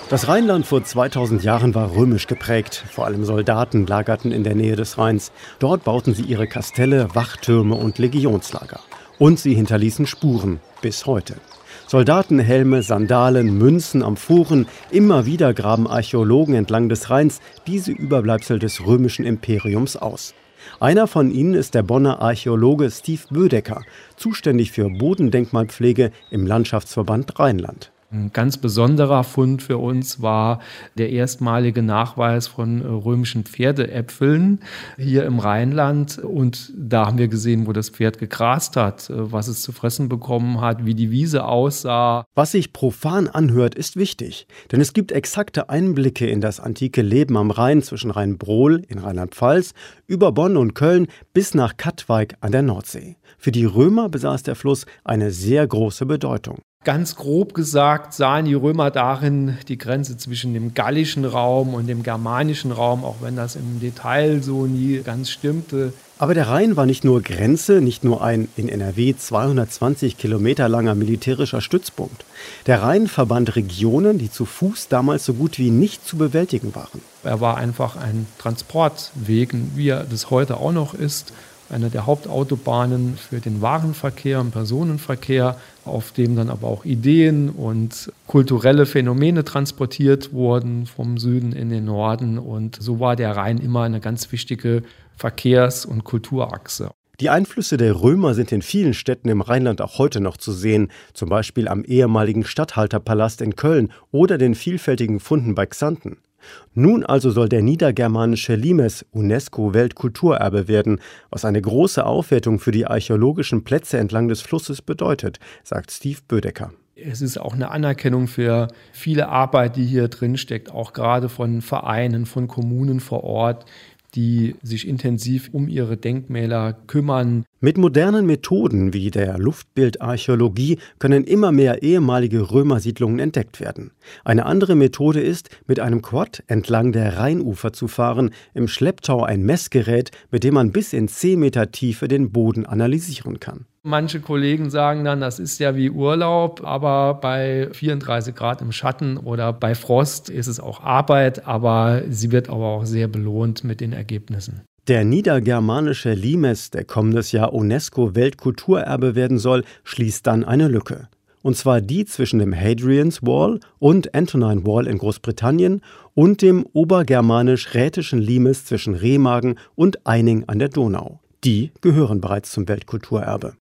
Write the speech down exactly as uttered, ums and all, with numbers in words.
Das Rheinland vor zweitausend Jahren war römisch geprägt. Vor allem Soldaten lagerten in der Nähe des Rheins. Dort bauten sie ihre Kastelle, Wachtürme und Legionslager. Und sie hinterließen Spuren bis heute. Soldatenhelme, Sandalen, Münzen, Amphoren. Immer wieder graben Archäologen entlang des Rheins diese Überbleibsel des römischen Imperiums aus. Einer von ihnen ist der Bonner Archäologe Steve Bödecker, zuständig für Bodendenkmalpflege im Landschaftsverband Rheinland. Ein ganz besonderer Fund für uns war der erstmalige Nachweis von römischen Pferdeäpfeln hier im Rheinland. Und da haben wir gesehen, wo das Pferd gegrast hat, was es zu fressen bekommen hat, wie die Wiese aussah. Was sich profan anhört, ist wichtig. Denn es gibt exakte Einblicke in das antike Leben am Rhein zwischen Rheinbrohl in Rheinland-Pfalz, über Bonn und Köln bis nach Katwijk an der Nordsee. Für die Römer besaß der Fluss eine sehr große Bedeutung. Ganz grob gesagt sahen die Römer darin die Grenze zwischen dem gallischen Raum und dem germanischen Raum, auch wenn das im Detail so nie ganz stimmte. Aber der Rhein war nicht nur Grenze, nicht nur ein in N R W zweihundertzwanzig Kilometer langer militärischer Stützpunkt. Der Rhein verband Regionen, die zu Fuß damals so gut wie nicht zu bewältigen waren. Er war einfach ein Transportweg, wie er das heute auch noch ist. Eine der Hauptautobahnen für den Warenverkehr und Personenverkehr, auf dem dann aber auch Ideen und kulturelle Phänomene transportiert wurden vom Süden in den Norden. Und so war der Rhein immer eine ganz wichtige Verkehrs- und Kulturachse. Die Einflüsse der Römer sind in vielen Städten im Rheinland auch heute noch zu sehen, zum Beispiel am ehemaligen Statthalterpalast in Köln oder den vielfältigen Funden bei Xanten. Nun also soll der niedergermanische Limes UNESCO-Weltkulturerbe werden, was eine große Aufwertung für die archäologischen Plätze entlang des Flusses bedeutet, sagt Steve Bödecker. Es ist auch eine Anerkennung für viele Arbeit, die hier drin steckt, auch gerade von Vereinen, von Kommunen vor Ort, die sich intensiv um ihre Denkmäler kümmern. Mit modernen Methoden wie der Luftbildarchäologie können immer mehr ehemalige Römersiedlungen entdeckt werden. Eine andere Methode ist, mit einem Quad entlang der Rheinufer zu fahren, im Schlepptau ein Messgerät, mit dem man bis in zehn Meter Tiefe den Boden analysieren kann. Manche Kollegen sagen dann, das ist ja wie Urlaub, aber bei vierunddreißig Grad im Schatten oder bei Frost ist es auch Arbeit, aber sie wird aber auch sehr belohnt mit den Ergebnissen. Der niedergermanische Limes, der kommendes Jahr UNESCO-Weltkulturerbe werden soll, schließt dann eine Lücke. Und zwar die zwischen dem Hadrian's Wall und Antonine Wall in Großbritannien und dem obergermanisch-rätischen Limes zwischen Remagen und Eining an der Donau. Die gehören bereits zum Weltkulturerbe.